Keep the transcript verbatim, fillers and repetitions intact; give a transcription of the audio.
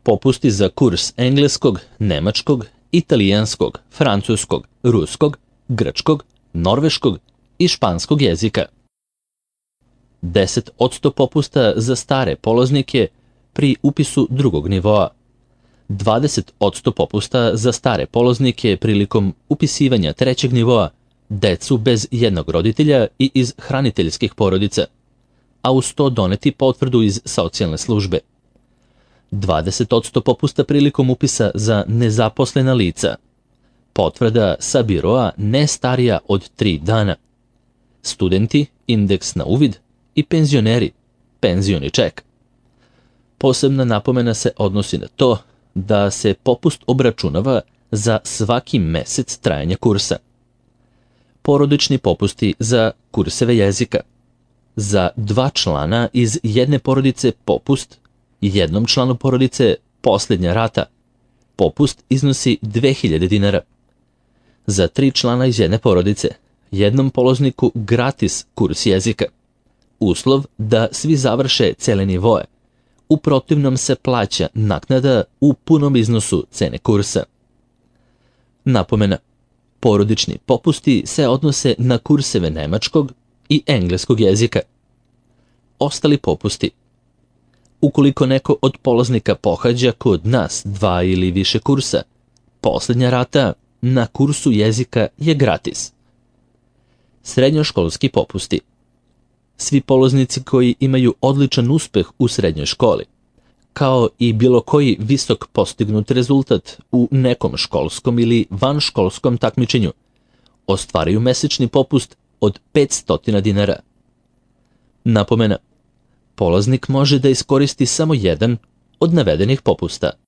Popusti za kurs engleskog, nemačkog, italijanskog, francuskog, ruskog, grčkog, norveškog i španskog jezika. deset posto popusta za stare polaznike pri upisu drugog nivoa. dvadeset posto popusta za stare polaznike prilikom upisivanja trećeg nivoa, decu bez jednog roditelja i iz hraniteljskih porodica, a uz to doneti potvrdu iz socijalne službe. dvadeset posto popusta prilikom upisa za nezaposlena lica. Potvrda sa biroa ne starija od tri dana. Studenti, indeks na uvid i penzioneri, penzioni ček. Posebna napomena se odnosi na to da se popust obračunava za svaki mesec trajanja kursa. Porodični popusti za kurseve jezika. Za dva člana iz jedne porodice popust, jednom članu porodice posljednja rata. Popust iznosi dve hiljade dinara. Za tri člana iz jedne porodice, jednom polazniku gratis kurs jezika. Uslov da svi završe cele nivoe. U protivnom se plaća naknada u punom iznosu cene kursa. Napomena. Porodični popusti se odnose na kurseve nemačkog i engleskog jezika. Ostali popusti. Ukoliko neko od polaznika pohađa kod nas dva ili više kursa, posljednja rata na kursu jezika je gratis. Srednjoškolski popusti. Svi polaznici koji imaju odličan uspeh u srednjoj školi, kao i bilo koji visok postignut rezultat u nekom školskom ili vanškolskom takmičenju, ostvaraju mesečni popust od petsto dinara. Napomena. Polaznik može da iskoristi samo jedan od navedenih popusta.